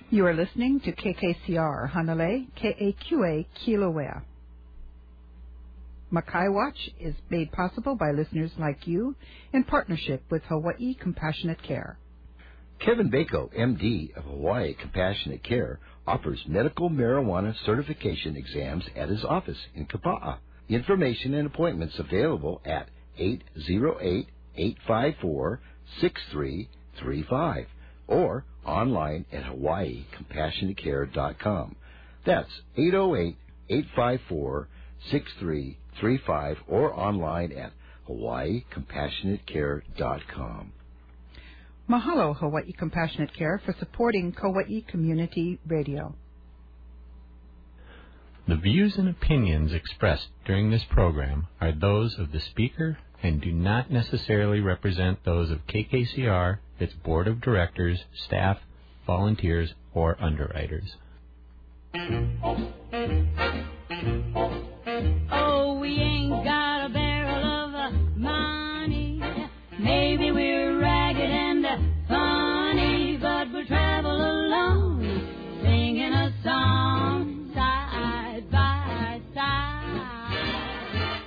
You are listening to KKCR, Hanalei, KAQA, Kilauea. Makai Watch is made possible by listeners like you in partnership with Hawaii Compassionate Care. Kevin Bako, MD of Hawaii Compassionate Care, offers medical marijuana certification exams at his office in Kapa'a. Information and appointments available at 808-854-6335 or online at hawaiicompassionatecare.com. That's 808-854-6335 or online at hawaiicompassionatecare.com. Mahalo, Hawaii Compassionate Care, for supporting Kauai Community Radio. The views and opinions expressed during this program are those of the speaker and do not necessarily represent those of KKCR, its board of directors, staff, volunteers, or underwriters. Oh, we ain't got a barrel of money. Maybe we're ragged and funny, but we'll travel along, singing a song side by side.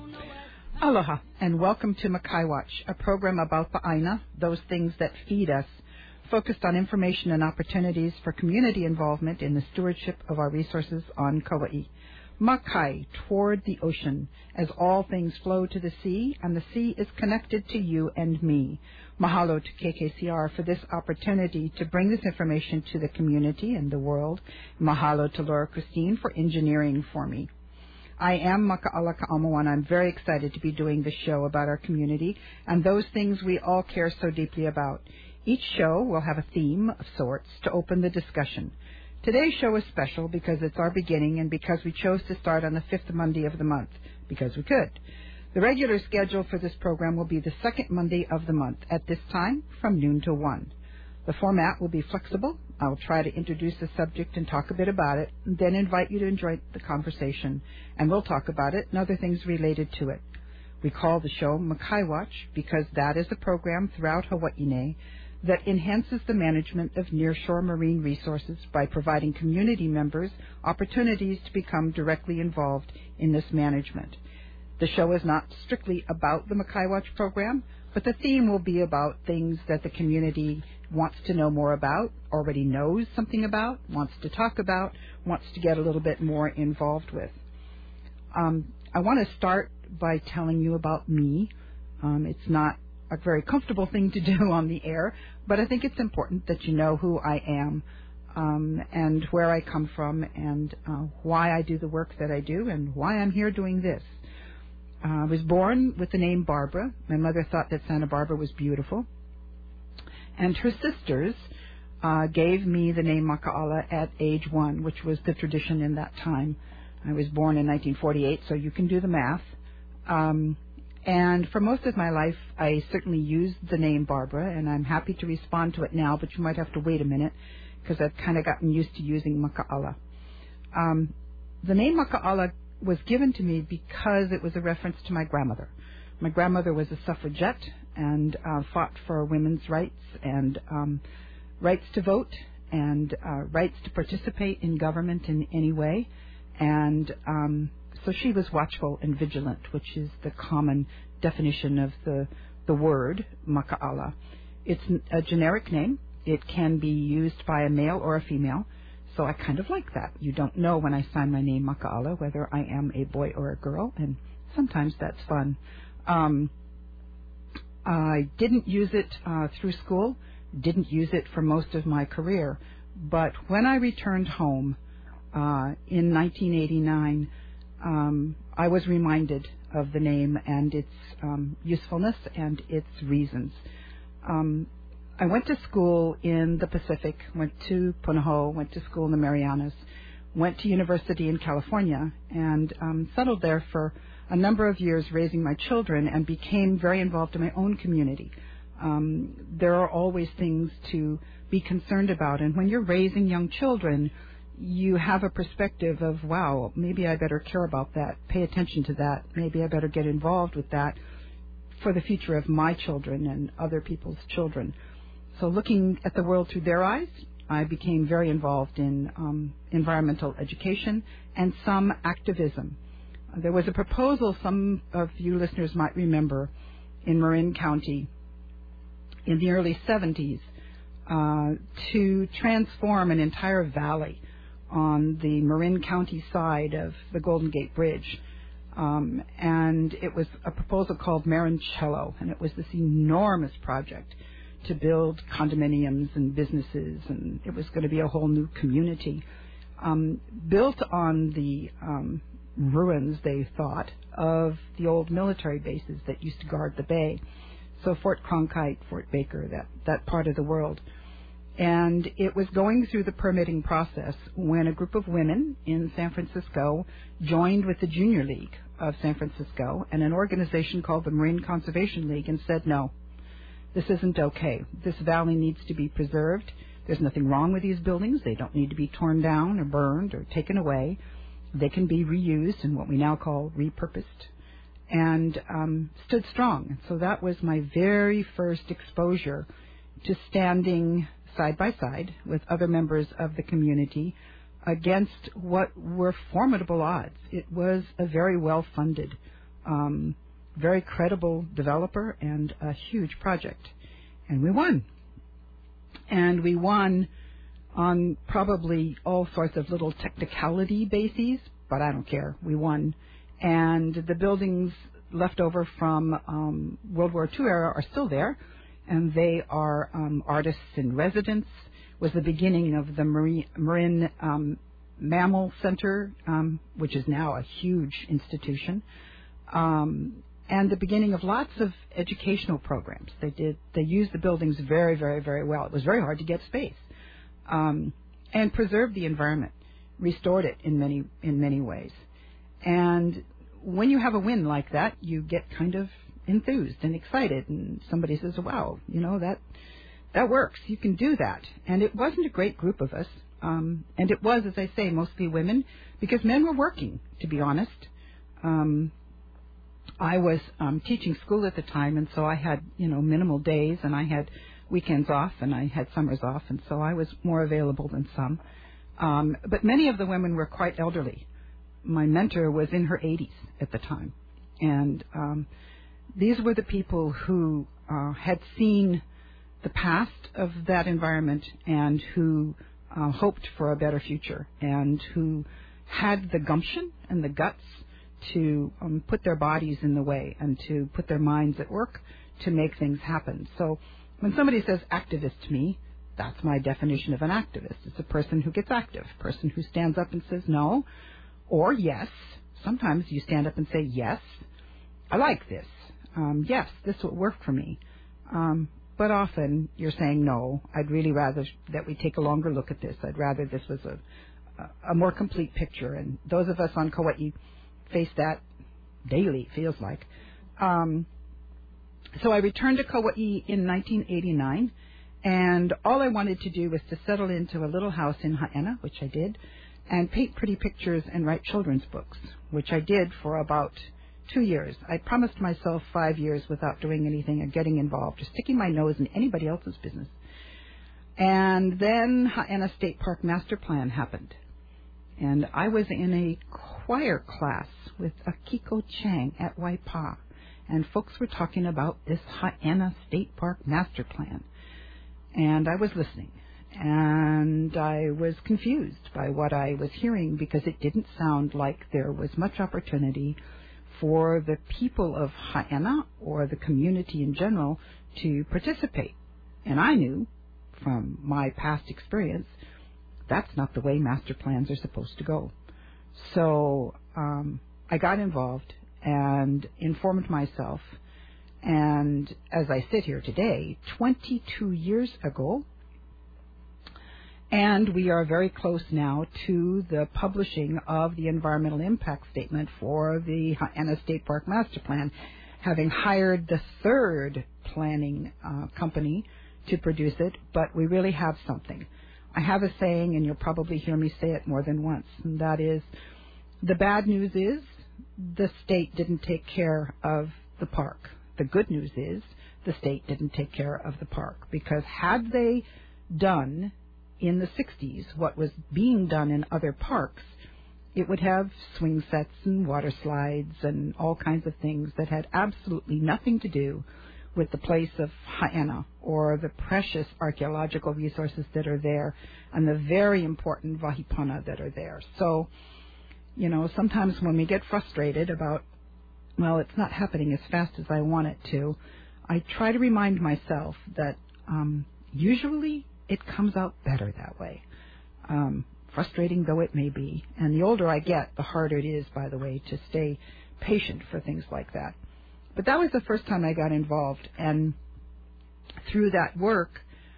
Aloha, and welcome to Makai Watch, a program about the Aina, those things that feed us, focused on information and opportunities for community involvement in the stewardship of our resources on Kauai. Makai, toward the ocean, as all things flow to the sea, and the sea is connected to you and me. Mahalo to KKCR for this opportunity to bring this information to the community and the world. Mahalo to Laura Christine for engineering for me. I am Maka'ala Ka'amo, and I'm very excited to be doing this show about our community and those things we all care so deeply about. Each show will have a theme of sorts to open the discussion. Today's show is special because it's our beginning and because we chose to start on the 5th Monday of the month, because we could. The regular schedule for this program will be the second Monday of the month at this time from noon to 1. The format will be flexible. I'll try to introduce the subject and talk a bit about it, and then invite you to enjoy the conversation, and we'll talk about it and other things related to it. We call the show Makai Watch because that is a program throughout Hawaii that enhances the management of nearshore marine resources by providing community members opportunities to become directly involved in this management. The show is not strictly about the Makai Watch program, but the theme will be about things that the community wants to know more about, already knows something about, wants to talk about, wants to get a little bit more involved with. I want to start by telling you about me. It's not a very comfortable thing to do on the air, but I think it's important that you know who I am and where I come from and why I do the work that I do and why I'm here doing this. I was born with the name Barbara. My mother thought that Santa Barbara was beautiful, and her sisters gave me the name Maka'ala at age 1, which was the tradition in that time. I was born in 1948, so you can do the math. And for most of my life, I certainly used the name Barbara, and I'm happy to respond to it now, but you might have to wait a minute because I've kind of gotten used to using Maka'ala. The name Maka'ala was given to me because it was a reference to my grandmother. My grandmother was a suffragette and fought for women's rights and rights to vote and rights to participate in government in any way. And so she was watchful and vigilant, which is the common definition of the word Maka'ala. It's a generic name. It can be used by a male or a female, so I kind of like that. You don't know when I sign my name Maka'ala whether I am a boy or a girl, and sometimes that's fun. I didn't use it through school, didn't use it for most of my career, but when I returned home in 1989, I was reminded of the name and its usefulness and its reasons. I went to school in the Pacific, went to Punahou, went to school in the Marianas, went to university in California, and settled there for a number of years raising my children and became very involved in my own community. There are always things to be concerned about, and when you're raising young children, you have a perspective of, wow, maybe I better care about that, pay attention to that, maybe I better get involved with that for the future of my children and other people's children. So looking at the world through their eyes I became very involved in environmental education and some activism. There was a proposal, some of you listeners might remember, in Marin County in the early 70s to transform an entire valley on the Marin County side of the Golden Gate Bridge. And it was a proposal called Marincello, and it was this enormous project to build condominiums and businesses, and it was going to be a whole new community built on the ruins, they thought, of the old military bases that used to guard the bay. So Fort Cronkite, Fort Baker, that part of the world. And it was going through the permitting process when a group of women in San Francisco joined with the Junior League of San Francisco and an organization called the Marine Conservation League and said, no, this isn't okay. This valley needs to be preserved. There's nothing wrong with these buildings. They don't need to be torn down or burned or taken away. They can be reused and what we now call repurposed, and stood strong. So that was my very first exposure to standing side by side with other members of the community against what were formidable odds. It was a very well-funded, very credible developer and a huge project. And we won. And we won on probably all sorts of little technicality bases, but I don't care. We won. And the buildings left over from World War II era are still there, and they are artists in residence. Was the beginning of the Marin Mammal Center, which is now a huge institution, and the beginning of lots of educational programs. They used the buildings very, very, very well. It was very hard to get space, and preserved the environment, restored it in many ways. And when you have a win like that, you get kind of enthused and excited, and somebody says, wow, that works. You can do that. And it wasn't a great group of us. And it was, as I say, mostly women, because men were working, to be honest. I was teaching school at the time, and so I had, minimal days, and I had weekends off, and I had summers off, and so I was more available than some. But many of the women were quite elderly. My mentor was in her 80s at the time. And these were the people who had seen the past of that environment and who hoped for a better future and who had the gumption and the guts to put their bodies in the way and to put their minds at work to make things happen. So when somebody says activist to me, that's my definition of an activist. It's a person who gets active, a person who stands up and says no or yes. Sometimes you stand up and say, yes, I like this. Yes, this will work for me. But often you're saying, no, I'd really rather that we take a longer look at this. I'd rather this was a more complete picture. And those of us on Kauai face that daily, it feels like. So I returned to Kauai in 1989, and all I wanted to do was to settle into a little house in Haena, which I did, and paint pretty pictures and write children's books, which I did for about 2 years. I promised myself 5 years without doing anything or getting involved, just sticking my nose in anybody else's business. And then Haena State Park Master Plan happened. And I was in a choir class with Akiko Chang at Waipa, and folks were talking about this Haena State Park Master Plan. And I was listening, and I was confused by what I was hearing because it didn't sound like there was much opportunity for the people of Haena or the community in general to participate. And I knew from my past experience that's not the way master plans are supposed to go. So I got involved and informed myself. And as I sit here today, 22 years ago, and we are very close now to the publishing of the environmental impact statement for the Haena State Park Master Plan, having hired the third planning company to produce it, but we really have something. I have a saying, and you'll probably hear me say it more than once, and that is, the bad news is the state didn't take care of the park. The good news is the state didn't take care of the park, because had they done in the 60s what was being done in other parks, it would have swing sets and water slides and all kinds of things that had absolutely nothing to do with the place of Haena or the precious archaeological resources that are there and the very important Vahipana that are there. So, sometimes when we get frustrated about, well, it's not happening as fast as I want it to, I try to remind myself that usually it comes out better that way, frustrating though it may be. And the older I get, the harder it is, by the way, to stay patient for things like that. But that was the first time I got involved, and through that work,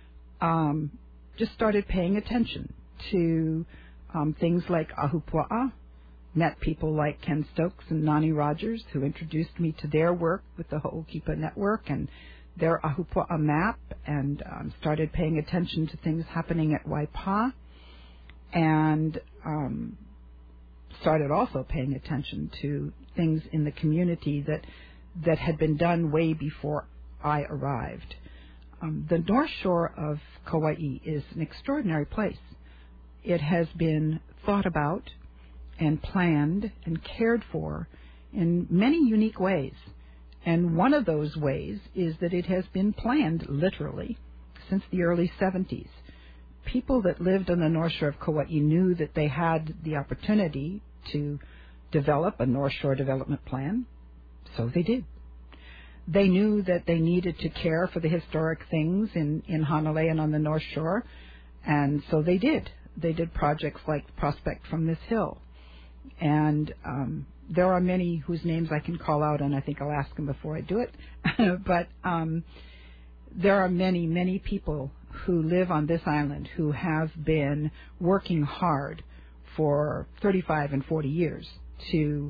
just started paying attention to things like Ahupua'a, met people like Ken Stokes and Nani Rogers, who introduced me to their work with the Ho'okipa Network and their Ahupua'a map, and started paying attention to things happening at Waipa, and started also paying attention to things in the community that had been done way before I arrived. The North Shore of Kauai is an extraordinary place. It has been thought about and planned and cared for in many unique ways. And one of those ways is that it has been planned literally since the early 70s. People that lived on the North Shore of Kauai knew that they had the opportunity to develop a North Shore development plan, so they did. They knew that they needed to care for the historic things in Hanalei and on the North Shore, and so they did. They did projects like Prospect from this Hill. And there are many whose names I can call out, and I think I'll ask them before I do it. But there are many, many people who live on this island who have been working hard for 35 and 40 years to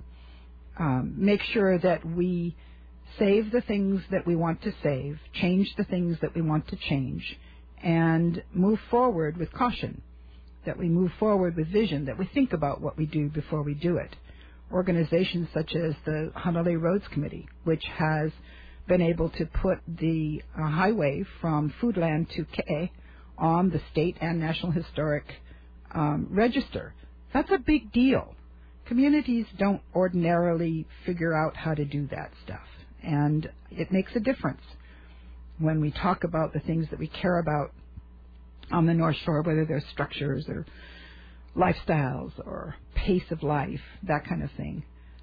make sure that we save the things that we want to save, change the things that we want to change, and move forward with caution, that we move forward with vision, that we think about what we do before we do it. Organizations such as the Hanalei Roads Committee, which has been able to put the highway from Foodland to Ke'e on the state and national historic register. That's a big deal. Communities don't ordinarily figure out how to do that stuff, and it makes a difference when we talk about the things that we care about on the North Shore, whether they're structures or lifestyles or pace of life, that kind of thing.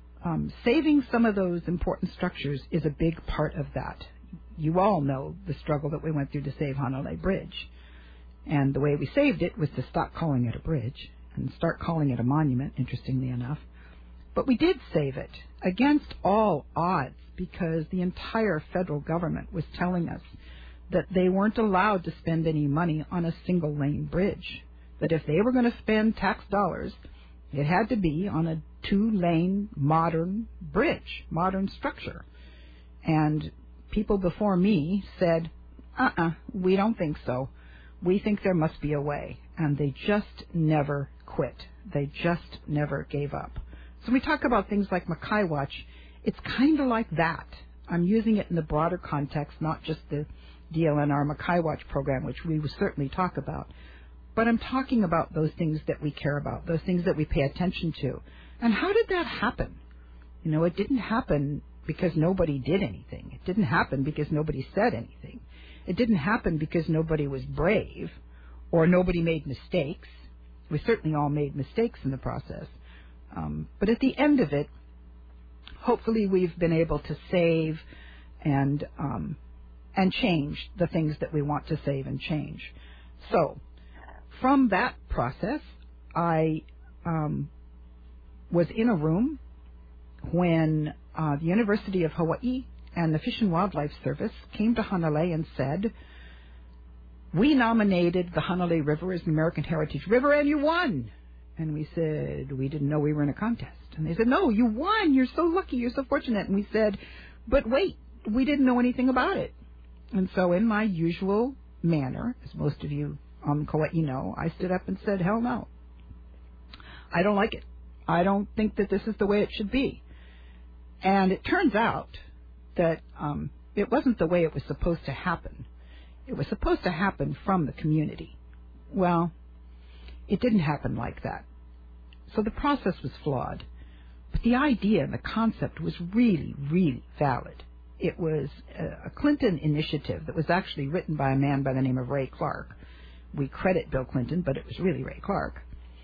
Saving some of those important structures is a big part of that. You all know the struggle that we went through to save Hanalei Bridge. And the way we saved it was to stop calling it a bridge and start calling it a monument, interestingly enough. But we did save it against all odds because the entire federal government was telling us that they weren't allowed to spend any money on a single-lane bridge, that if they were going to spend tax dollars, it had to be on a two-lane modern bridge, modern structure. And people before me said, we don't think so. We think there must be a way. And they just never quit. They just never gave up. So when we talk about things like Makai Watch, it's kind of like that. I'm using it in the broader context, not just the DLNR Makai Watch program, which we will certainly talk about. But I'm talking about those things that we care about, those things that we pay attention to. And how did that happen? You know, it didn't happen because nobody did anything. It didn't happen because nobody said anything. It didn't happen because nobody was brave or nobody made mistakes. We certainly all made mistakes in the process. But at the end of it, hopefully we've been able to save and change the things that we want to save and change. So from that process, I was in a room when the University of Hawaii and the Fish and Wildlife Service came to Hanalei and said, we nominated the Hanalei River as an American Heritage River, and you won. And we said, we didn't know we were in a contest. And they said, no, you won. You're so lucky. You're so fortunate. And we said, but wait, we didn't know anything about it. And so in my usual manner, as most of you on Kauai know, I stood up and said, hell no. I don't like it. I don't think that this is the way it should be. And it turns out that it wasn't the way it was supposed to happen. It was supposed to happen from the community. Well, It didn't happen like that. So the process was flawed. But the idea and the concept was really, really valid. It was a Clinton initiative that was actually written by a man by the name of Ray Clark. We credit Bill Clinton, but it was really Ray Clark,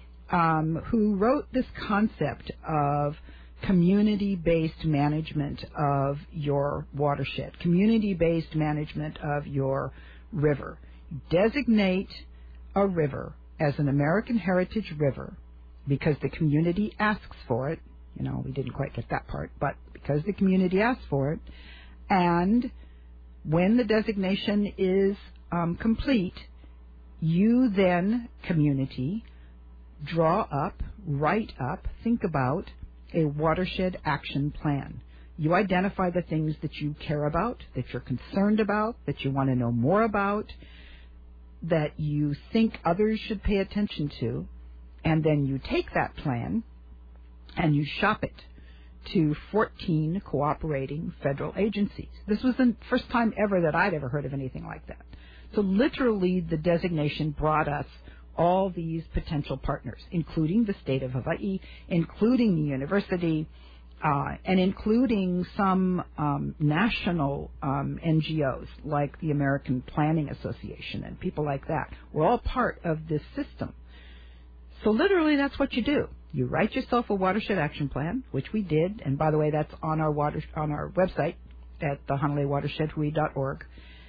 who wrote this concept of community-based management of your watershed, community-based management of your river. Designate a river as an American Heritage River because the community asks for it. You know, we didn't quite get that part, but because the community asks for it. And when the designation is complete, you then, community, draw up, write up, think about a watershed action plan. You identify the things that you care about, that you're concerned about, that you want to know more about, that you think others should pay attention to, and then you take that plan and you shop it to 14 cooperating federal agencies. This was the first time ever that I'd ever heard of anything like that. So literally the designation brought us all these potential partners, including the state of Hawaii, including the university, and including some national NGOs like the American Planning Association and people like that. We're all part of this system. So literally that's what you do. You write yourself a watershed action plan, which we did, and by the way, that's on our website at the HonoluluWatershedHui.org.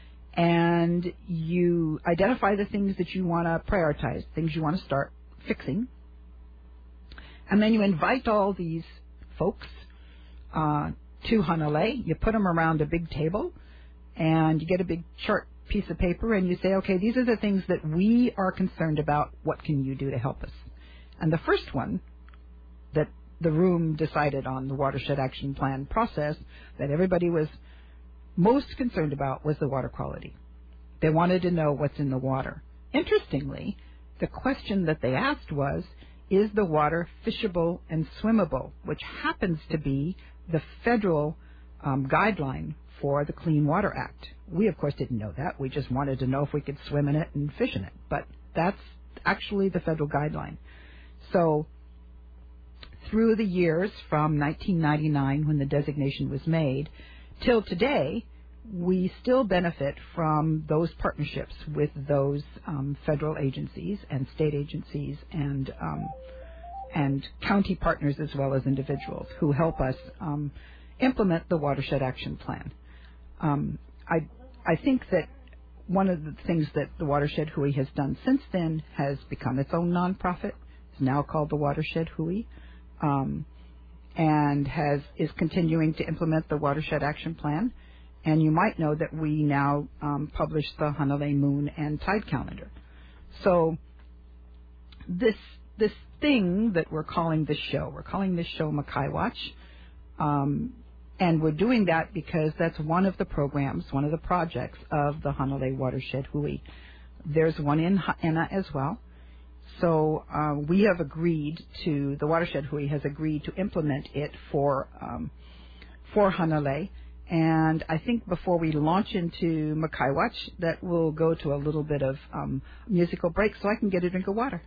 And you identify the things that you want to prioritize, things you want to start fixing. And then you invite all these folks to Hanalei. You put them around a big table, and you get a big chart piece of paper, and you say, okay, these are the things that we are concerned about. What can you do to help us? And the first one that the room decided on, the watershed action plan process, that everybody was most concerned about was the water quality. They wanted to know what's in the water. Interestingly, the question that they asked was, is the water fishable and swimmable, which happens to be the federal guideline for the Clean Water Act. We, of course, didn't know that. We just wanted to know if we could swim in it and fish in it. But that's actually the federal guideline. So through the years from 1999, when the designation was made, till today, we still benefit from those partnerships with those federal agencies and state agencies and county partners as well as individuals who help us implement the Watershed Action Plan. I think that one of the things that the Watershed Hui has done since then has become its own nonprofit. It's now called the Watershed Hui, and is continuing to implement the Watershed Action Plan. And you might know that we now publish the Hanalei Moon and Tide Calendar. So this thing that we're calling this show Makai Watch, and we're doing that because that's one of the programs, one of the projects of the Hanalei Watershed Hui. There's one in Ha'ena as well. So we have agreed to, the Watershed Hui has agreed to implement it for Hanalei. And I think before we launch into Makai Watch, that we'll go to a little bit of musical break so I can get a drink of water.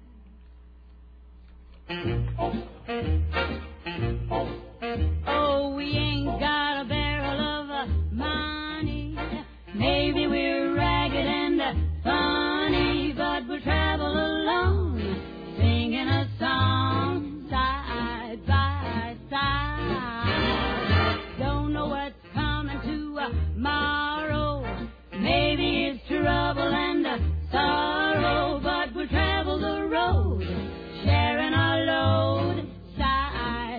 Oh, we ain't got a barrel of money. Maybe we're ragged and funny, but we'll travel along, singing a song side by side. Don't know what's coming tomorrow. Maybe it's trouble and sorrow, but we'll travel the road, sharing our load side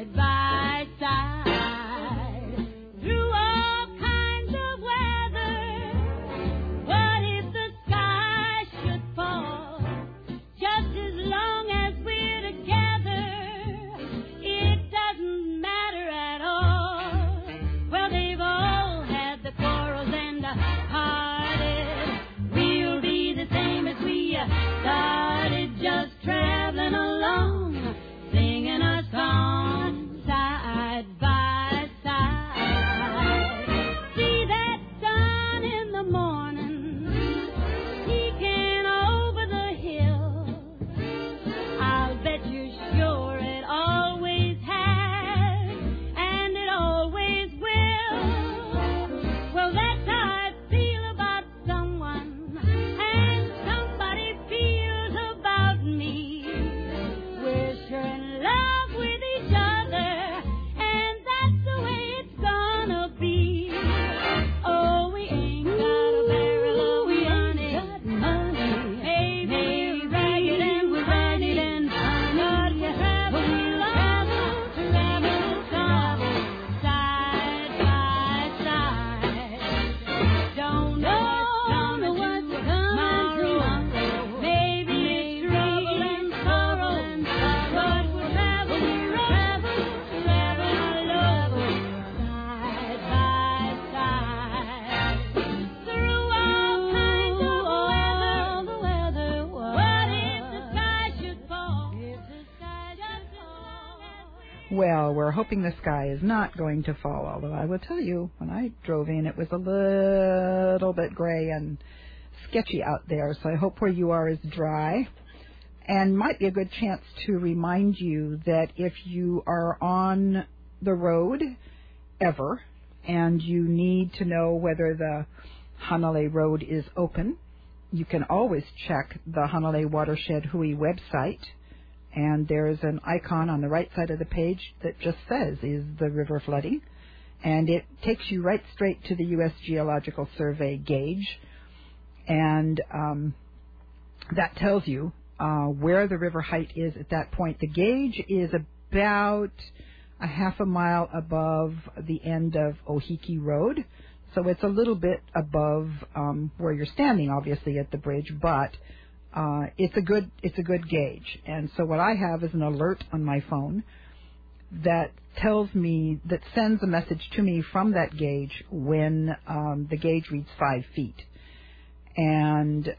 Well, we're hoping the sky is not going to fall, although I will tell you, when I drove in, it was a little bit gray and sketchy out there, so I hope where you are is dry. And might be a good chance to remind you that if you are on the road ever and you need to know whether the Hanalei Road is open, you can always check the Hanalei Watershed Hui website. And there's an icon on the right side of the page that just says, is the river flooding? And it takes you right straight to the U.S. Geological Survey gauge. And that tells you where the river height is at that point. The gauge is about a half a mile above the end of Ohiki Road. So it's a little bit above where you're standing, obviously, at the bridge, but it's a good gauge. And so what I have is an alert on my phone that sends a message to me from that gauge when the gauge reads 5 feet. And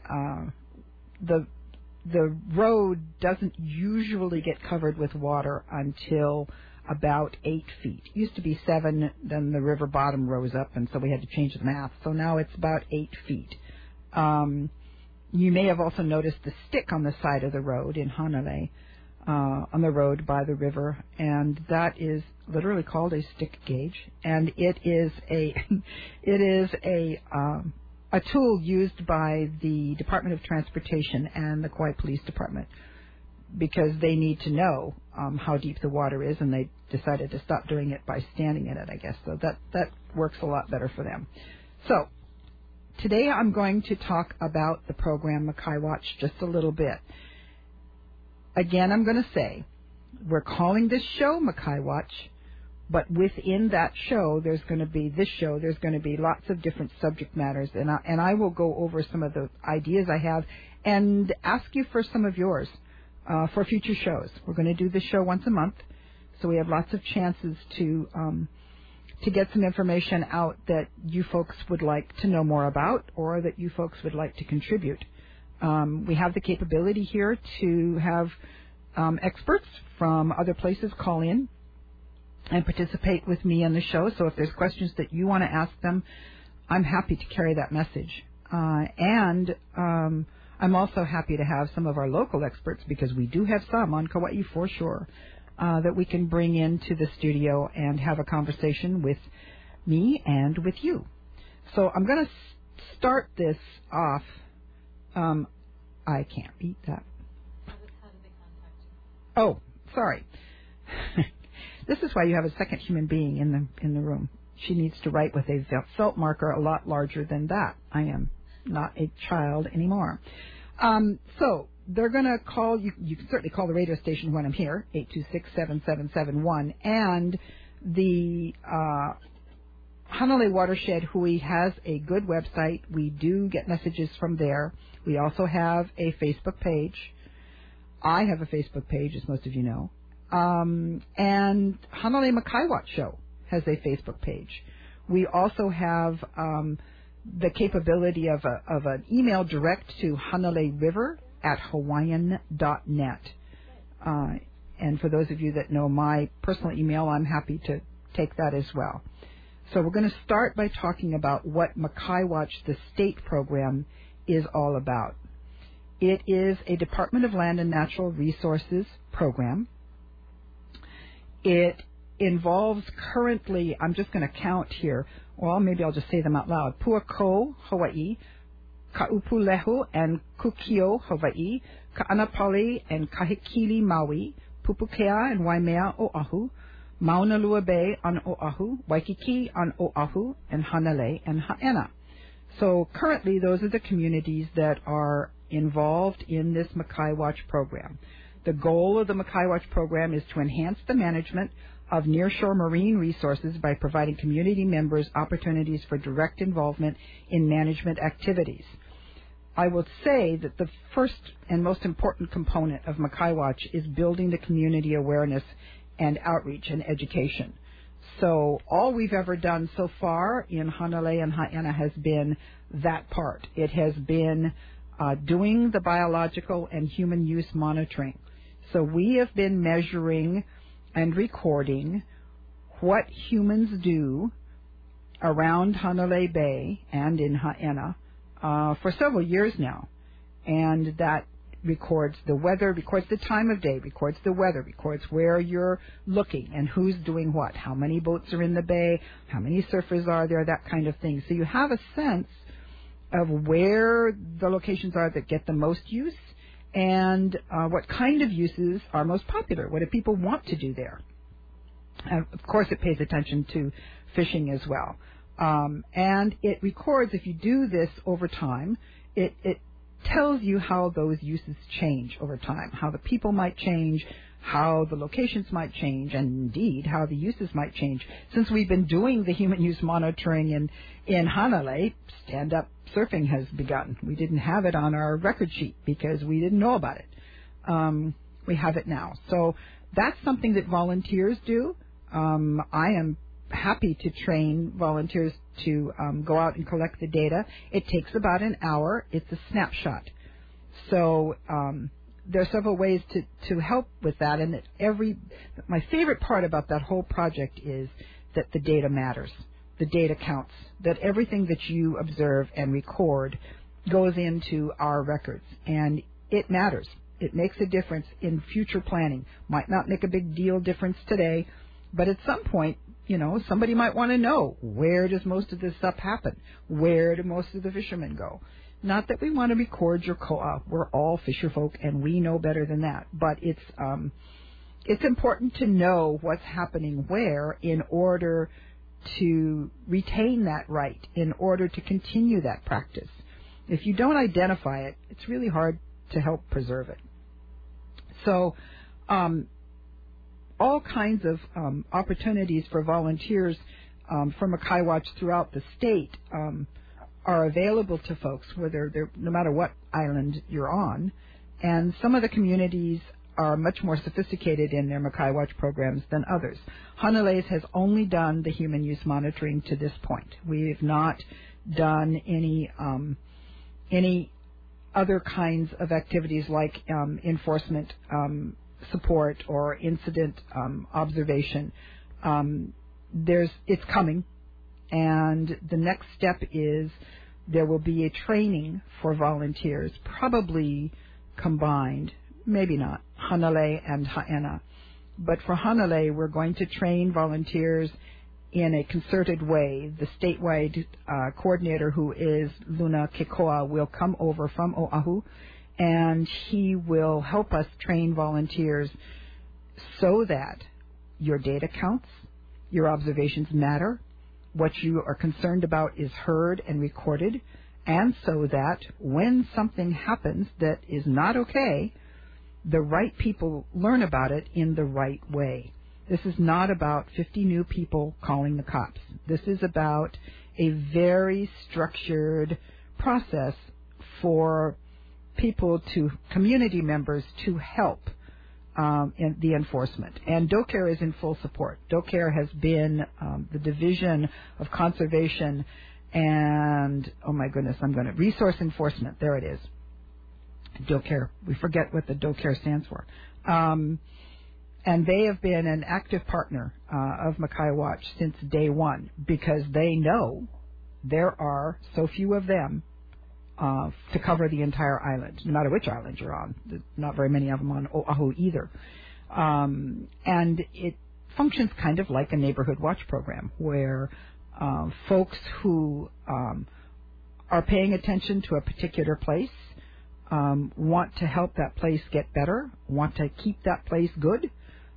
the road doesn't usually get covered with water until about 8 feet. It used to be 7, then the river bottom rose up, and so we had to change the math. So now it's about 8 feet. You may have also noticed the stick on the side of the road in Hanalei, on the road by the river, and that is literally called a stick gauge, and it is a tool used by the Department of Transportation and the Kauai Police Department because they need to know how deep the water is, and they decided to stop doing it by standing in it, I guess. So that works a lot better for them. So today I'm going to talk about the program Makai Watch just a little bit. Again, I'm going to say we're calling this show Makai Watch, but within that show, there's going to be lots of different subject matters, and I will go over some of the ideas I have and ask you for some of yours for future shows. We're going to do this show once a month, so we have lots of chances to get some information out that you folks would like to know more about or that you folks would like to contribute. We have the capability here to have experts from other places call in and participate with me on the show. So if there's questions that you want to ask them, I'm happy to carry that message. And I'm also happy to have some of our local experts, because we do have some on Kauai for sure, that we can bring into the studio and have a conversation with me and with you. So I'm going to start this off. I can't read that. How did they contact you? Oh, sorry. This is why you have a second human being in the room. She needs to write with a felt marker a lot larger than that. I am not a child anymore. So they're going to call you. You can certainly call the radio station when I'm here, 826-7771, and the Hanalei Watershed Hui has a good website. We do get messages from there. We also have a Facebook page. I have a Facebook page, as most of you know. And Hanalei Makai Watch Show has a Facebook page. We also have the capability of an email direct to Hanaleiriver@hawaiian.net. And for those of you that know my personal email, I'm happy to take that as well. So we're going to start by talking about what Makai Watch, the state program, is all about. It is a Department of Land and Natural Resources program. It involves currently, I'm just going to count here, well, maybe I'll just say them out loud. Puako, Hawaii, Ka'upulehu and Kukio, Hawaii, Ka'anapali and Kahikili, Maui, Pupukea and Waimea, Oahu, Maunalua Bay on Oahu, Waikiki on Oahu, and Hanalei and Ha'ena. So currently those are the communities that are involved in this Makai Watch program. The goal of the Makai Watch program is to enhance the management of nearshore marine resources by providing community members opportunities for direct involvement in management activities. I will say that the first and most important component of Makai Watch is building the community awareness and outreach and education. So all we've ever done so far in Hanalei and Ha'ena has been that part. It has been doing the biological and human use monitoring. So we have been measuring and recording what humans do around Hanalei Bay and in Haena for several years now. And that records the weather, records the time of day, records the weather, records where you're looking and who's doing what, how many boats are in the bay, how many surfers are there, that kind of thing. So you have a sense of where the locations are that get the most use and what kind of uses are most popular. What do people want to do there? And of course, it pays attention to fishing as well. And it records, if you do this over time, it tells you how those uses change over time, how the people might change, how the locations might change, and indeed how the uses might change. Since we've been doing the human use monitoring in Hanalei, stand-up surfing has begun. We didn't have it on our record sheet because we didn't know about it. We have it now. So that's something that volunteers do. I am happy to train volunteers to go out and collect the data. It takes about an hour. It's a snapshot. So there are several ways to help with that. And my favorite part about that whole project is that the data matters. The data counts. That everything that you observe and record goes into our records. And it matters. It makes a difference in future planning. Might not make a big deal difference today, but at some point, somebody might want to know, where does most of this stuff happen? Where do most of the fishermen go? Not that we want to record your koa. We're all fisher folk, and we know better than that. But it's important to know what's happening where in order to retain that right, in order to continue that practice. If you don't identify it, it's really hard to help preserve it. So, all kinds of opportunities for volunteers from Mackay Watch throughout the state are available to folks, whether they're no matter what island you're on. And some of the communities are much more sophisticated in their Mackay Watch programs than others. Hanalei has only done the human use monitoring to this point. We have not done any other kinds of activities like enforcement support or incident observation. It's coming, and the next step is there will be a training for volunteers, probably combined, maybe not, Hanalei and Haena. But for Hanalei, we're going to train volunteers in a concerted way. The statewide coordinator, who is Luna Kekoa, will come over from Oahu, and he will help us train volunteers so that your data counts, your observations matter, what you are concerned about is heard and recorded, and so that when something happens that is not okay, the right people learn about it in the right way. This is not about 50 new people calling the cops. This is about a very structured process for people, community members, to help in the enforcement. And DoCare is in full support. DoCare has been the Division of Conservation and, Resource Enforcement. There it is. DoCare. We forget what the DoCare stands for. And they have been an active partner of Mackay Watch since day one, because they know there are so few of them to cover the entire island, no matter which island you're on. There's not very many of them on Oahu either. And it functions kind of like a neighborhood watch program, where folks who are paying attention to a particular place, want to help that place get better, want to keep that place good,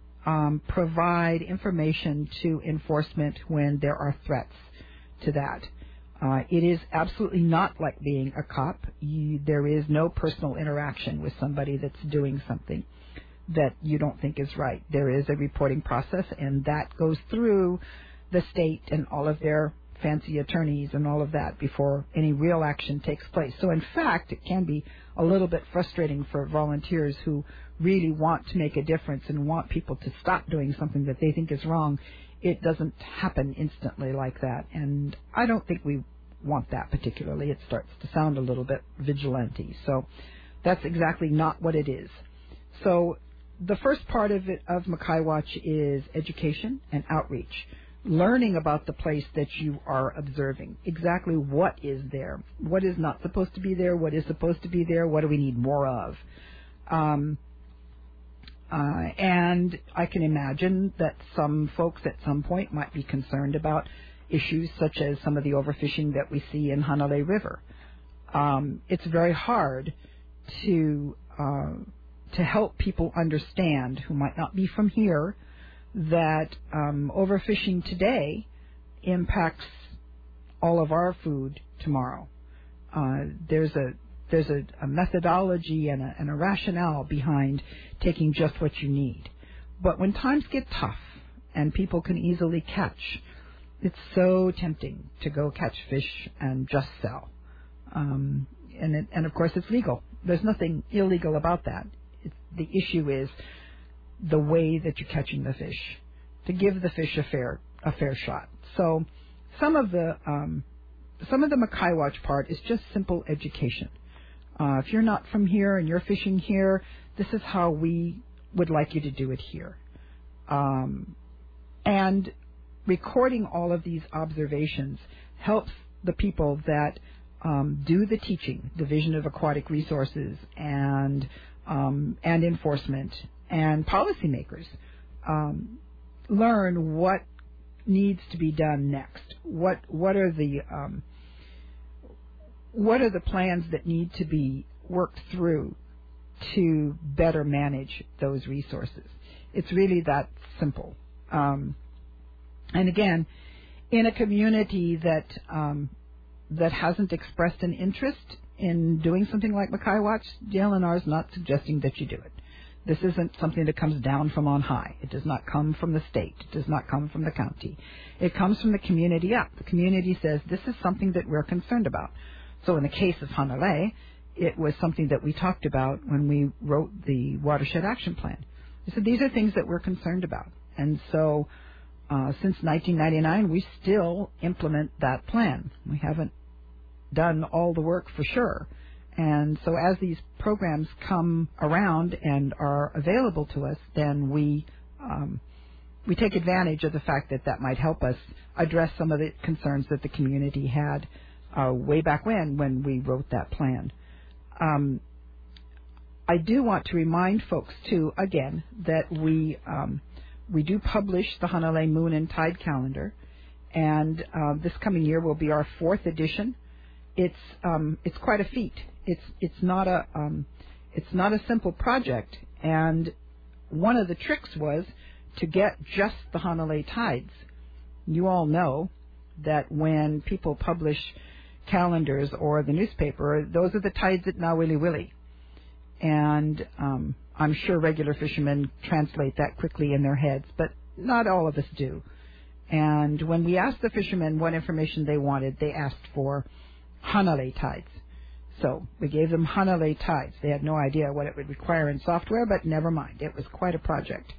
provide information to enforcement when there are threats to that. It is absolutely not like being a cop. There is no personal interaction with somebody that's doing something that you don't think is right. There is a reporting process, and that goes through the state and all of their fancy attorneys and all of that before any real action takes place. So, in fact, it can be a little bit frustrating for volunteers who really want to make a difference and want people to stop doing something that they think is wrong. It doesn't happen instantly like that, and I don't think we want that particularly. It starts to sound a little bit vigilante. So that's exactly not what it is. So the first part of Mackay Watch is education and outreach, learning about the place that you are observing, exactly what is there, what is not supposed to be there, what is supposed to be there, what do we need more of. And I can imagine that some folks at some point might be concerned about issues such as some of the overfishing that we see in Hanalei River. It's very hard to help people understand who might not be from here that overfishing today impacts all of our food tomorrow. There's a methodology and a rationale behind taking just what you need. But when times get tough and people can easily catch, it's so tempting to go catch fish and just sell. And of course it's legal. There's nothing illegal about that. The issue is the way that you're catching the fish, to give the fish a fair shot. So some of the Mackay Watch part is just simple education. If you're not from here and you're fishing here, this is how we would like you to do it here. And recording all of these observations helps the people that do the teaching, Division of Aquatic Resources and enforcement and policymakers, learn what needs to be done next. What are the plans that need to be worked through to better manage those resources? It's really that simple. And again, in a community that hasn't expressed an interest in doing something like Mackay Watch, DLNR is not suggesting that you do it. This isn't something that comes down from on high. It does not come from the state. It does not come from the county. It comes from the community up. The community says this is something that we're concerned about. So in the case of Hanalei, it was something that we talked about when we wrote the Watershed Action Plan. We said these are things that we're concerned about. And so since 1999, we still implement that plan. We haven't done all the work for sure. And so as these programs come around and are available to us, then we take advantage of the fact that that might help us address some of the concerns that the community had way back when we wrote that plan. I do want to remind folks, too, again, that we do publish the Hanalei Moon and Tide Calendar, and this coming year will be our 4th edition. It's quite a feat. It's not a simple project, and one of the tricks was to get just the Hanalei tides. You all know that when people publish calendars or the newspaper, those are the tides at Nawiliwili. And I'm sure regular fishermen translate that quickly in their heads, but not all of us do. And when we asked the fishermen what information they wanted, they asked for Hanalei tides. So we gave them Hanalei tides. They had no idea what it would require in software, but never mind. It was quite a project.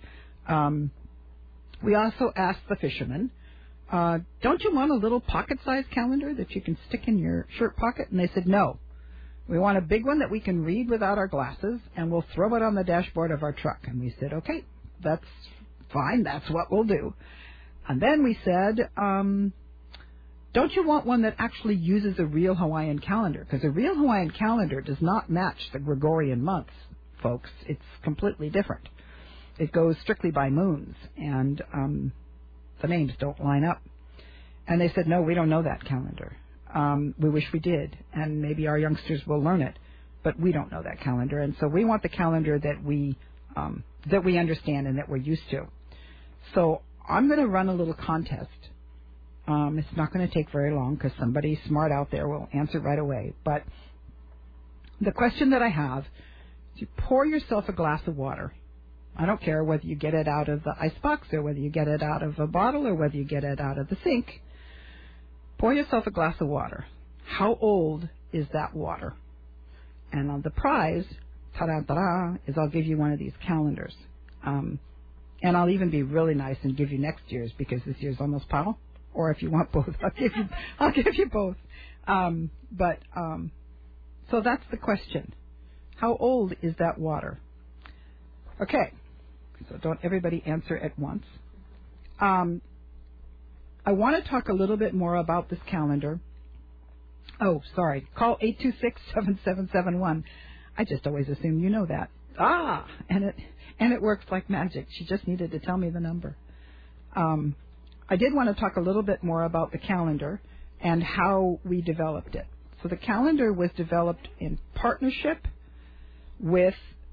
We also asked the fishermen, don't you want a little pocket-sized calendar that you can stick in your shirt pocket? And they said, no. We want a big one that we can read without our glasses, and we'll throw it on the dashboard of our truck. And we said, okay, that's fine. That's what we'll do. And then we said, don't you want one that actually uses a real Hawaiian calendar? Because a real Hawaiian calendar does not match the Gregorian months, folks. It's completely different. It goes strictly by moons, and the names don't line up. And they said, no, we don't know that calendar. We wish we did, and maybe our youngsters will learn it, but we don't know that calendar. And so we want the calendar that we understand and that we're used to. So I'm going to run a little contest. It's not going to take very long because somebody smart out there will answer right away. But the question that I have is you pour yourself a glass of water. I don't care whether you get it out of the icebox or whether you get it out of a bottle or whether you get it out of the sink. Pour yourself a glass of water. How old is that water? And on the prize, ta-da-ta-da, is I'll give you one of these calendars. And I'll even be really nice and give you next year's because this year's almost pau. Or if you want both, I'll give you both. So that's the question. How old is that water? Okay, So don't everybody answer at once. I want to talk a little bit more about this calendar. Oh, sorry. Call 826-7771. I just always assume you know that. And it works like magic. She just needed to tell me the number. I did want to talk a little bit more about the calendar and how we developed it. So the calendar was developed in partnership with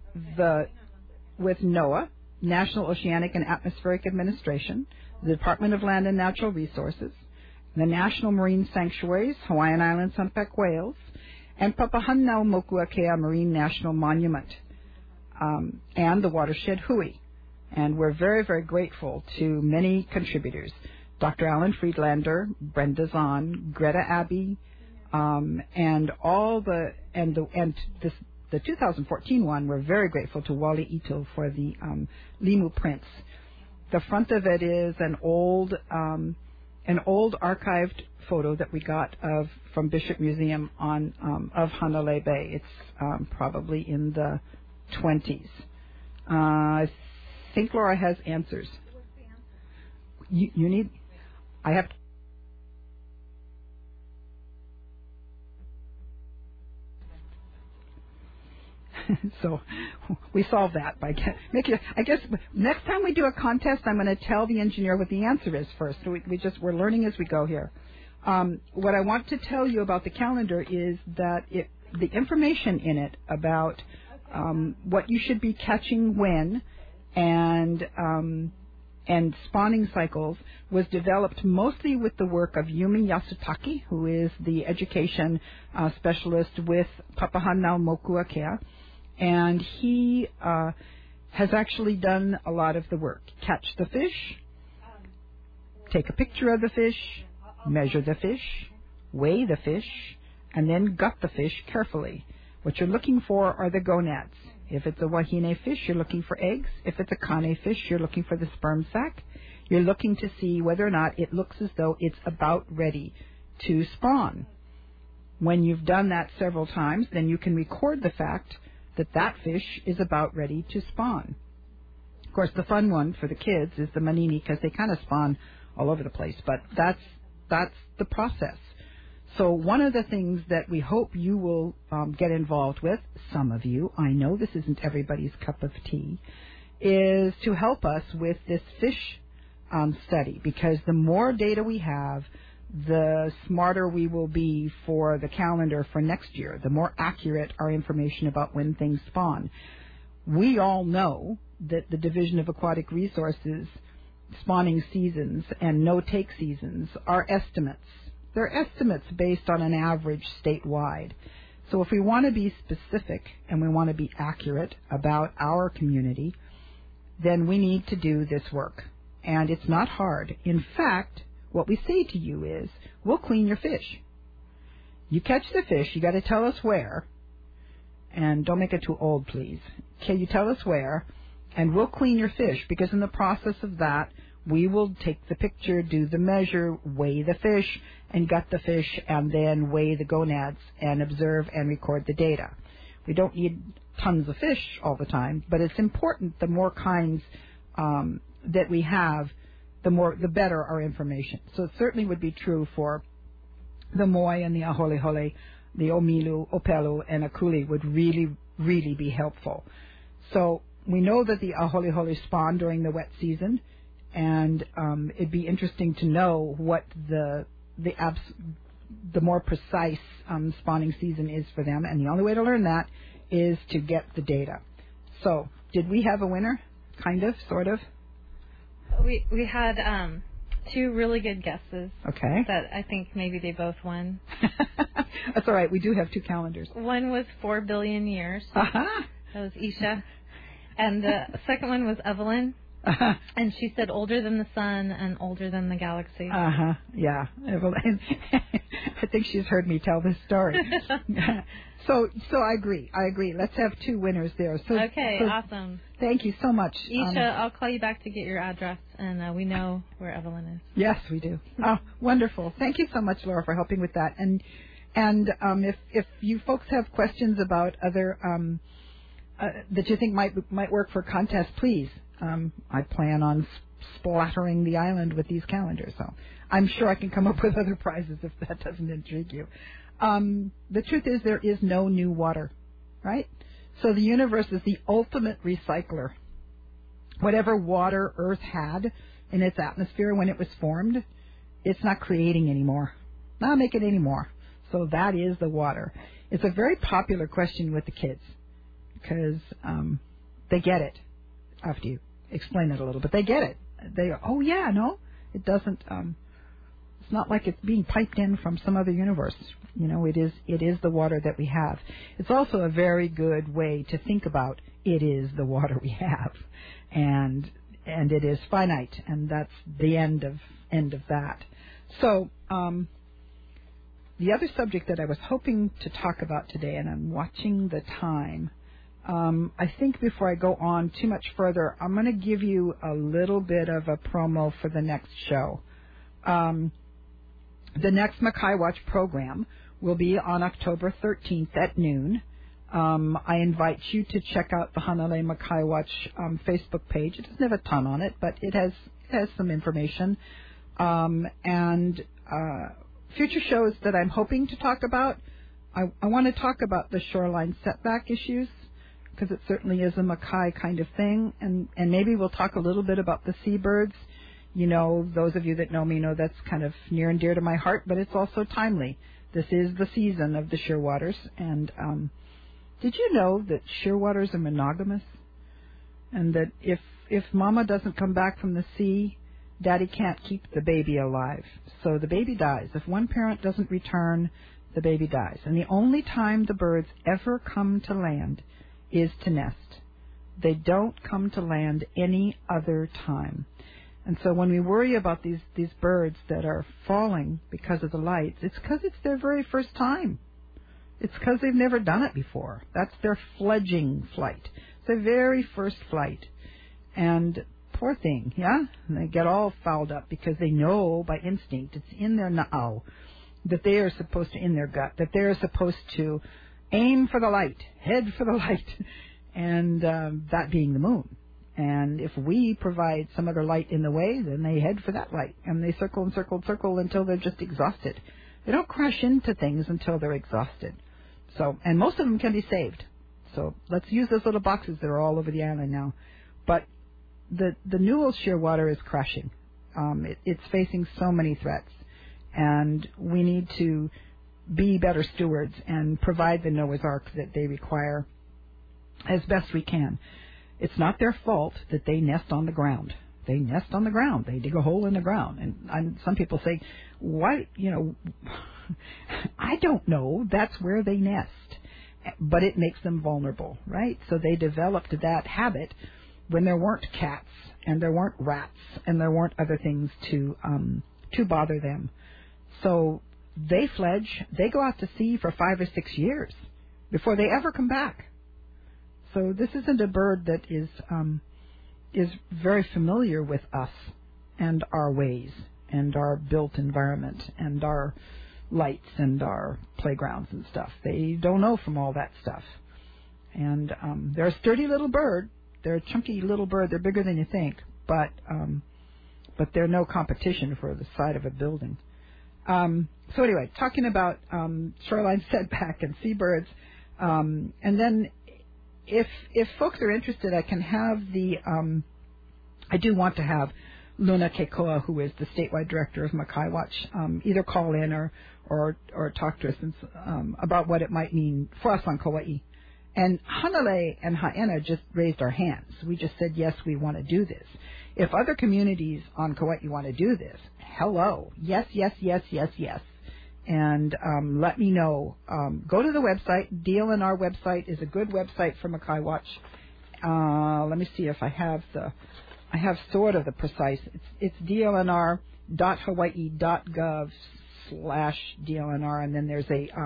NOAA, National Oceanic and Atmospheric Administration, the Department of Land and Natural Resources, the National Marine Sanctuaries, Hawaiian Islands, Humpback Whales, and Papahanaumokuakea Marine National Monument, and the Watershed Hui. And we're very, very grateful to many contributors: Dr. Alan Friedlander, Brenda Zahn, Greta Abbey, and all the 2014 one. We're very grateful to Wally Ito for the Limu prints. The front of it is an old archived photo that we got from Bishop Museum of Hanalei Bay. It's probably in the 20s. I think Laura has answers. What's the answer? You need. I have. So we solve that by I guess next time we do a contest, I'm going to tell the engineer what the answer is first. So we're learning as we go here. What I want to tell you about the calendar is that the information in it about what you should be catching when and spawning cycles was developed mostly with the work of Yumi Yasutaki, who is the education specialist with Papahanaumokuakea. And he has actually done a lot of the work. Catch the fish, take a picture of the fish, measure the fish, weigh the fish, and then gut the fish carefully. What you're looking for are the gonads. If it's a wahine fish, you're looking for eggs. If it's a kane fish, you're looking for the sperm sac. You're looking to see whether or not it looks as though it's about ready to spawn. When you've done that several times, then you can record the fact that fish is about ready to spawn. Of course, the fun one for the kids is the manini, because they kind of spawn all over the place, but that's the process. So one of the things that we hope you will get involved with, some of you, I know this isn't everybody's cup of tea, is to help us with this fish study, because the more data we have, the smarter we will be for the calendar for next year, the more accurate our information about when things spawn. We all know that the Division of Aquatic Resources spawning seasons and no-take seasons are estimates. They're estimates based on an average statewide. So if we want to be specific and we want to be accurate about our community, then we need to do this work. And it's not hard. In fact, what we say to you is, we'll clean your fish. You catch the fish, you got to tell us where, and don't make it too old, please. Okay, you tell us where, and we'll clean your fish, because in the process of that, we will take the picture, do the measure, weigh the fish, and gut the fish, and then weigh the gonads, and observe and record the data. We don't need tons of fish all the time, but it's important the more kinds that we have, the better our information. So it certainly would be true for the moi and the aholehole, the omilu, opelu, and akuli would really, really be helpful. So we know that the aholehole spawn during the wet season, and it'd be interesting to know what the more precise spawning season is for them. And the only way to learn that is to get the data. So did we have a winner? Kind of, sort of? We had two really good guesses. Okay. That I think maybe they both won. That's all right. We do have two calendars. One was 4 billion years. Uh-huh. That was Isha. And the second one was Evelyn. Uh-huh. And she said older than the sun and older than the galaxy. Uh-huh. Yeah. Evelyn. I think she's heard me tell this story. So I agree. Let's have two winners there. So awesome. Thank you so much. Isha, I'll call you back to get your address, and we know where Evelyn is. Yes, we do. Oh, wonderful. Thank you so much, Laura, for helping with that. And if you folks have questions about other that you think might work for contests, please I plan on splattering the island with these calendars. So I'm sure I can come up with other prizes if that doesn't intrigue you. The truth is there is no new water, right? So the universe is the ultimate recycler. Whatever water Earth had in its atmosphere when it was formed, it's not creating anymore, not making any more. So that is the water. It's a very popular question with the kids because they get it after you explain it a little, but they get it. They go, oh yeah, no, it doesn't. It's not like it's being piped in from some other universe. You know, it is the water that we have. It's also a very good way to think about it is the water we have, and it is finite, and that's the end of that. So the other subject that I was hoping to talk about today, and I'm watching the time. I think before I go on too much further, I'm going to give you a little bit of a promo for the next show. The next Mackay Watch program will be on October 13th at noon. I invite you to check out the Hanalei Mackay Watch Facebook page. It doesn't have a ton on it, but it has some information. And future shows that I'm hoping to talk about, I want to talk about the shoreline setback issues, because it certainly is a Mackay kind of thing, and maybe we'll talk a little bit about the seabirds. You know, those of you that know me know that's kind of near and dear to my heart, but it's also timely. This is the season of the shearwaters, and did you know that shearwaters are monogamous, and that if Mama doesn't come back from the sea, Daddy can't keep the baby alive, so the baby dies. If one parent doesn't return, the baby dies, and the only time the birds ever come to land is to nest. They don't come to land any other time. And so when we worry about these birds that are falling because of the lights, it's because it's their very first time. It's because they've never done it before. That's their fledgling flight. It's their very first flight. And poor thing, yeah? And they get all fouled up because they know by instinct, it's in their na'au, that they are supposed to, in their gut, that they are supposed to aim for the light, head for the light, and that being the moon. And if we provide some other light in the way, then they head for that light, and they circle and circle and circle until they're just exhausted. They don't crash into things until they're exhausted. So, and most of them can be saved. So let's use those little boxes that are all over the island now. But the Newell shearwater is crashing. It's facing so many threats, and we need to be better stewards and provide the Noah's Ark that they require as best we can. It's not their fault that they nest on the ground. They nest on the ground. They dig a hole in the ground. And some people say, why, I don't know. That's where they nest. But it makes them vulnerable, right? So they developed that habit when there weren't cats and there weren't rats and there weren't other things to bother them. So they fledge. They go out to sea for 5 or 6 years before they ever come back. So this isn't a bird that is very familiar with us and our ways and our built environment and our lights and our playgrounds and stuff. They don't know from all that stuff. And they're a sturdy little bird. They're a chunky little bird. They're bigger than you think, but they're no competition for the side of a building. So anyway, talking about shoreline setback and seabirds, and then if folks are interested, I can have I do want to have Luna Kekoa, who is the statewide director of Mackay Watch, either call in or talk to us about what it might mean for us on Kauai. And Hanalei and Haena just raised our hands. We just said, yes, we want to do this. If other communities on Kauai want to do this, hello. Yes, yes, yes, yes, yes. And let me know. Go to the website. DLNR website is a good website for Mackay Watch. Let me see if I have sort of the precise. It's dlnr.hawaii.gov/DLNR, and then there's a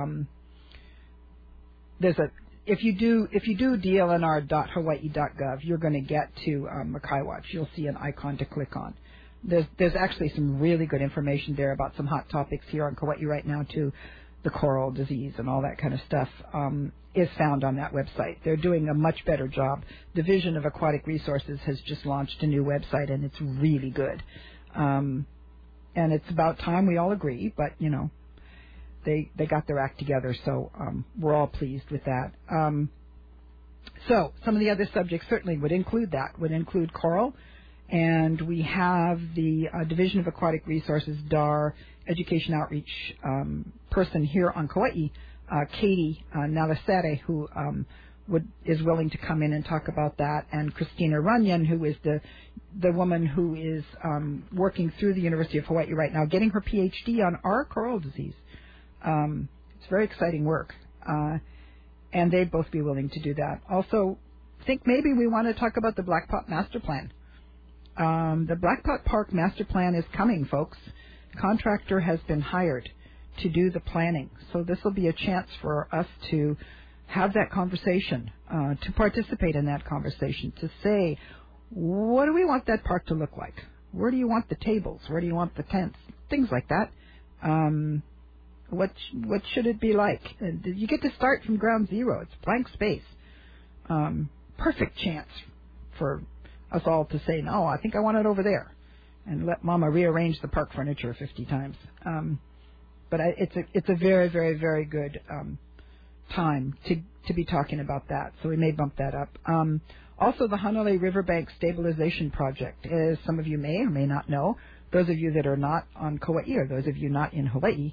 if you do dlnr.hawaii.gov, you're going to get to Mackay Watch. You'll see an icon to click on. There's actually some really good information there about some hot topics here on Kauai right now too. the coral disease and all that kind of stuff, is found on that website. They're doing a much better job. Division of Aquatic Resources has just launched a new website, and it's really good. And it's about time we all agree, but, you know, they got their act together, so we're all pleased with that. So some of the other subjects certainly would include that, would include coral, and we have the Division of Aquatic Resources, DAR, Education Outreach person here on Kauai, Katie Nalasere, who is willing to come in and talk about that, and Christina Runyon, who is the woman who is working through the University of Hawaii right now, getting her PhD on our coral disease. It's very exciting work, and they'd both be willing to do that. Also, I think maybe we want to talk about the Blackpot Master Plan. The Blackpot Park Master Plan is coming, folks. Contractor has been hired to do the planning. So this will be a chance for us to have that conversation, to participate in that conversation, to say, what do we want that park to look like? Where do you want the tables? Where do you want the tents? Things like that. What should it be like? You get to start from ground zero. It's blank space. Perfect chance for us all to say, no, I think I want it over there, and let Mama rearrange the park furniture 50 times. But it's a very, very, very good time to be talking about that. So we may bump that up. Also, the Hanalei Riverbank Stabilization Project, as some of you may or may not know, those of you that are not on Kauai or those of you not in Hawaii,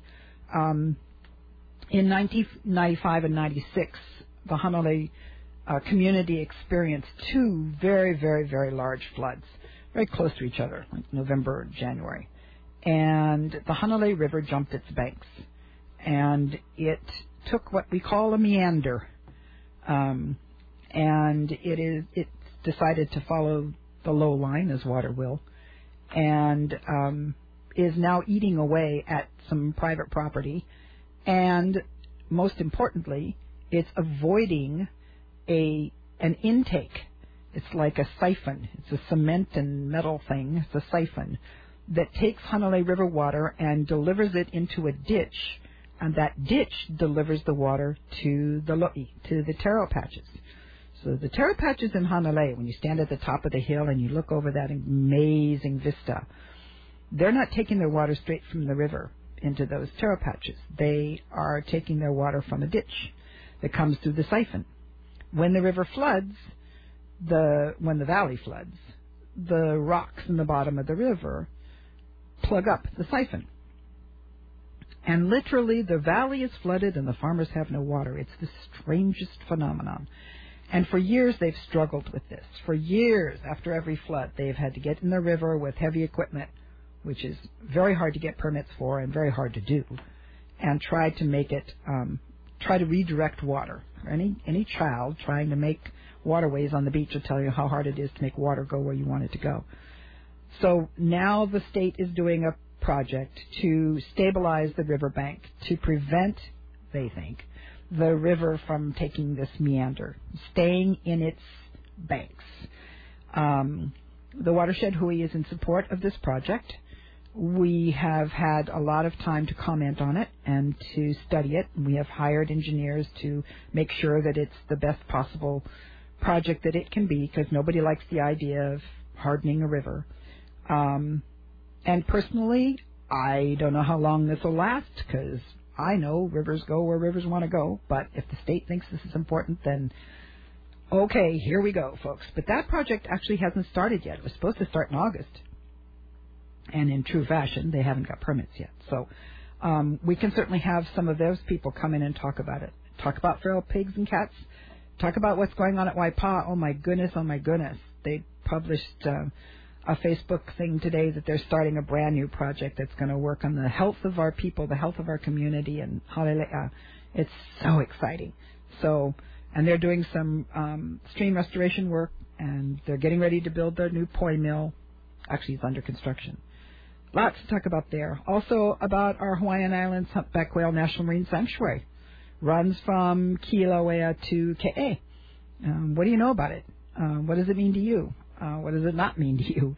in 1995 and 96, the Hanalei community experienced two very, very, very large floods, very close to each other, like November and January. And the Hanalei River jumped its banks, and it took what we call a meander, and it decided to follow the low line, as water will, and is now eating away at some private property, and most importantly, it's avoiding an intake. It's like a siphon. It's a cement and metal thing. It's a siphon that takes Hanalei River water and delivers it into a ditch, and that ditch delivers the water to the lo'i, to the taro patches. So the taro patches in Hanalei, when you stand at the top of the hill and you look over that amazing vista, they're not taking their water straight from the river into those taro patches. They are taking their water from a ditch that comes through the siphon. When the river floods, when the valley floods, the rocks in the bottom of the river plug up the siphon. And literally the valley is flooded and the farmers have no water. It's the strangest phenomenon. And for years they've struggled with this. For years after every flood, they've had to get in the river with heavy equipment, which is very hard to get permits for and very hard to do, and try to make it, try to redirect water. Any child trying to make waterways on the beach will tell you how hard it is to make water go where you want it to go. So now the state is doing a project to stabilize the riverbank to prevent, they think, the river from taking this meander, staying in its banks. The Watershed Hui is in support of this project. We have had a lot of time to comment on it and to study it. We have hired engineers to make sure that it's the best possible project that it can be, because nobody likes the idea of hardening a river. And personally, I don't know how long this will last, because I know rivers go where rivers want to go. But if the state thinks this is important, then okay, here we go, folks. But that project actually hasn't started yet. It was supposed to start in August. And in true fashion, they haven't got permits yet. So we can certainly have some of those people come in and talk about it. Talk about feral pigs and cats. Talk about what's going on at Waipa'a. Oh, my goodness, oh, my goodness. They published a Facebook thing today that they're starting a brand new project that's going to work on the health of our people, the health of our community, and Halelea. It's so exciting. So, and they're doing some stream restoration work, and they're getting ready to build their new poi mill. Actually, it's under construction. Lots to talk about there. Also about our Hawaiian Islands Humpback Whale National Marine Sanctuary. Runs from Kilauea to Ke'e. What do you know about it? What does it mean to you? What does it not mean to you?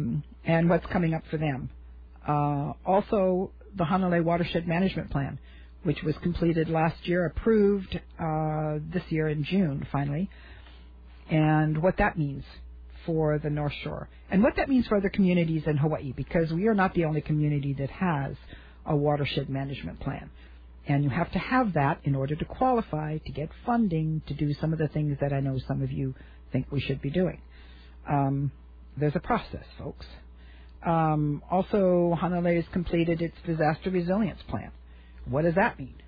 And what's coming up for them? Also, the Hanalei Watershed Management Plan, which was completed last year, approved this year in June, finally, and what that means for the North Shore, and what that means for other communities in Hawaii, because we are not the only community that has a watershed management plan. And you have to have that in order to qualify, to get funding, to do some of the things that I know some of you think we should be doing. There's a process, folks. Also, Hanalei has completed its disaster resilience plan. What does that mean?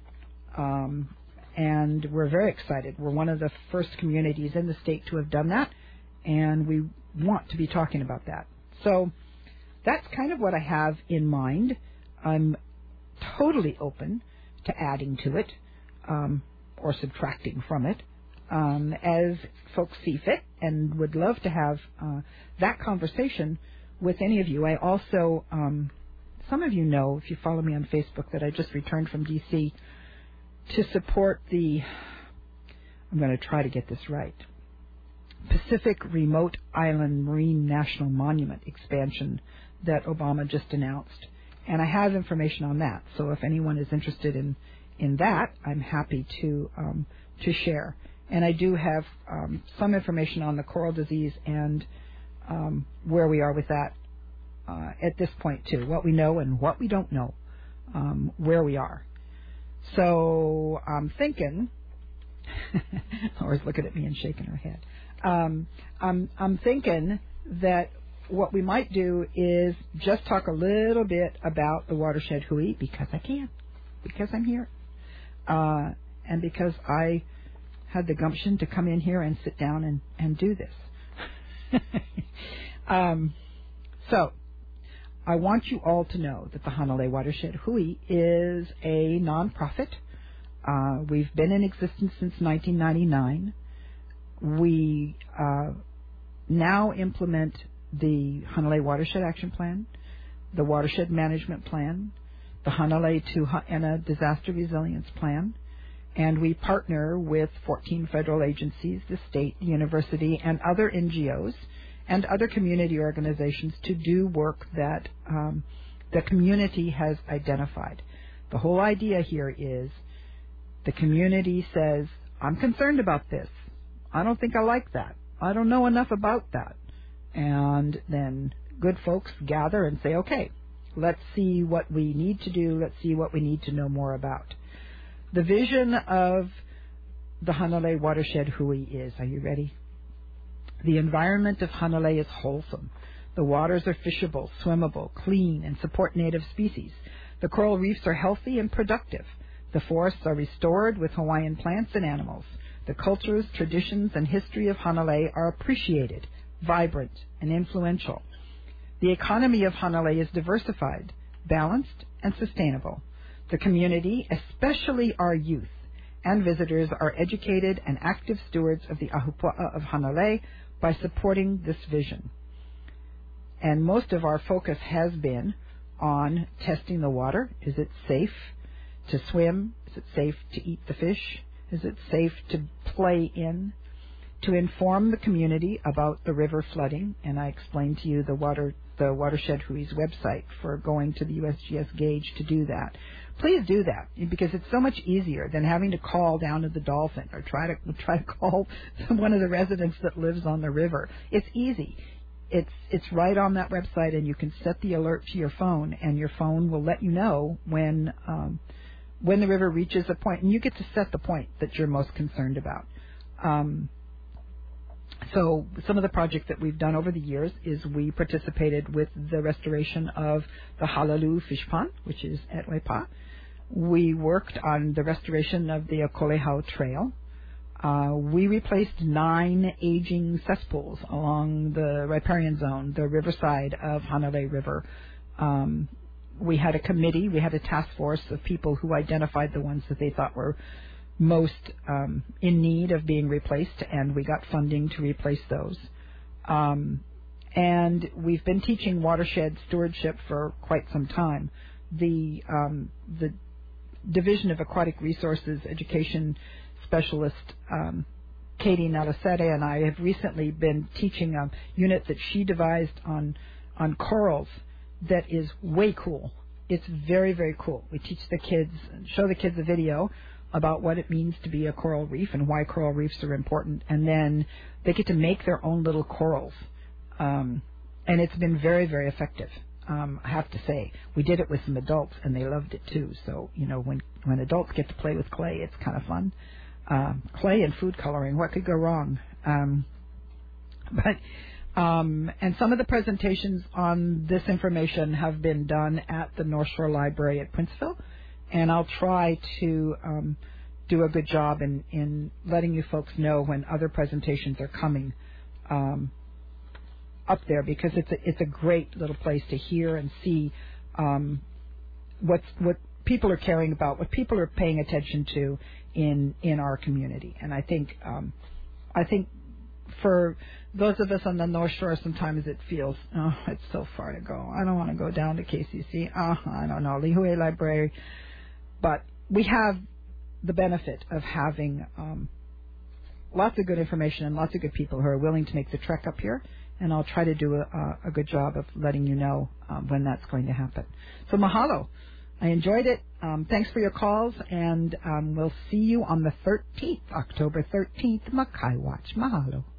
And we're very excited. We're one of the first communities in the state to have done that, and we want to be talking about that. So that's kind of what I have in mind. I'm totally open to adding to it or subtracting from it as folks see fit, and would love to have that conversation with any of you. I also, some of you know, if you follow me on Facebook, that I just returned from D.C. to support the, I'm going to try to get this right, Pacific Remote Island Marine National Monument expansion that Obama just announced. And I have information on that. So if anyone is interested in that, I'm happy to share. And I do have some information on the coral disease and where we are with that at this point too. What we know and what we don't know, where we are. So I'm thinking, Laura's looking at me and shaking her head. I'm thinking that what we might do is just talk a little bit about the watershed hui, because I can, because I'm here, and because I had the gumption to come in here and sit down and do this. So I want you all to know that the Hanalei Watershed Hui is a nonprofit. We've been in existence since 1999. We now implement the Hanalei Watershed Action Plan, the Watershed Management Plan, the Hanalei to Ha'ena Disaster Resilience Plan, and we partner with 14 federal agencies, the state, the university, and other NGOs and other community organizations to do work that the community has identified. The whole idea here is the community says, I'm concerned about this. I don't think I like that. I don't know enough about that. And then good folks gather and say, okay, let's see what we need to do. Let's see what we need to know more about. The vision of the Hanalei Watershed Hui is, are you ready? The environment of Hanalei is wholesome. The waters are fishable, swimmable, clean, and support native species. The coral reefs are healthy and productive. The forests are restored with Hawaiian plants and animals. The cultures, traditions, and history of Hanalei are appreciated, vibrant, and influential. The economy of Hanalei is diversified, balanced, and sustainable. The community, especially our youth and visitors, are educated and active stewards of the Ahupua'a of Hanalei by supporting this vision. And most of our focus has been on testing the water. Is it safe to swim? Is it safe to eat the fish? Is it safe to play in? To inform the community about the river flooding, and I explained to you the Watershed Hui's website for going to the USGS gauge to do that. Please do that, because it's so much easier than having to call down to the Dolphin or try to call one of the residents that lives on the river. It's easy. It's right on that website, and you can set the alert to your phone, and your phone will let you know when the river reaches a point, and you get to set the point that you're most concerned about. So some of the projects that we've done over the years is we participated with the restoration of the Halalu fish pond, which is at Waipa. We worked on the restoration of the Akolehau Trail. We replaced 9 aging cesspools along the riparian zone, the riverside of Hanalei River. We had a committee, we had a task force of people who identified the ones that they thought were most in need of being replaced, and we got funding to replace those. And we've been teaching watershed stewardship for quite some time. The Division of Aquatic Resources Education Specialist, Katie Nalasete, and I have recently been teaching a unit that she devised on corals that is way cool. it's very, very cool. We teach the kids, show the kids a video about what it means to be a coral reef and why coral reefs are important, and then they get to make their own little corals. And it's been very, very effective. I have to say, we did it with some adults, and they loved it too. So, when adults get to play with clay, it's kind of fun. Clay and food coloring, what could go wrong? And some of the presentations on this information have been done at the North Shore Library at Princeville, and I'll try to do a good job in letting you folks know when other presentations are coming up there, because it's a great little place to hear and see what people are caring about, what people are paying attention to in our community. And I think for those of us on the North Shore, sometimes it feels, it's so far to go. I don't want to go down to KCC. I don't know, Lihue Library. But we have the benefit of having lots of good information and lots of good people who are willing to make the trek up here. And I'll try to do a good job of letting you know when that's going to happen. So mahalo. I enjoyed it. Thanks for your calls, and we'll see you on the 13th, October 13th, Makai Watch. Mahalo.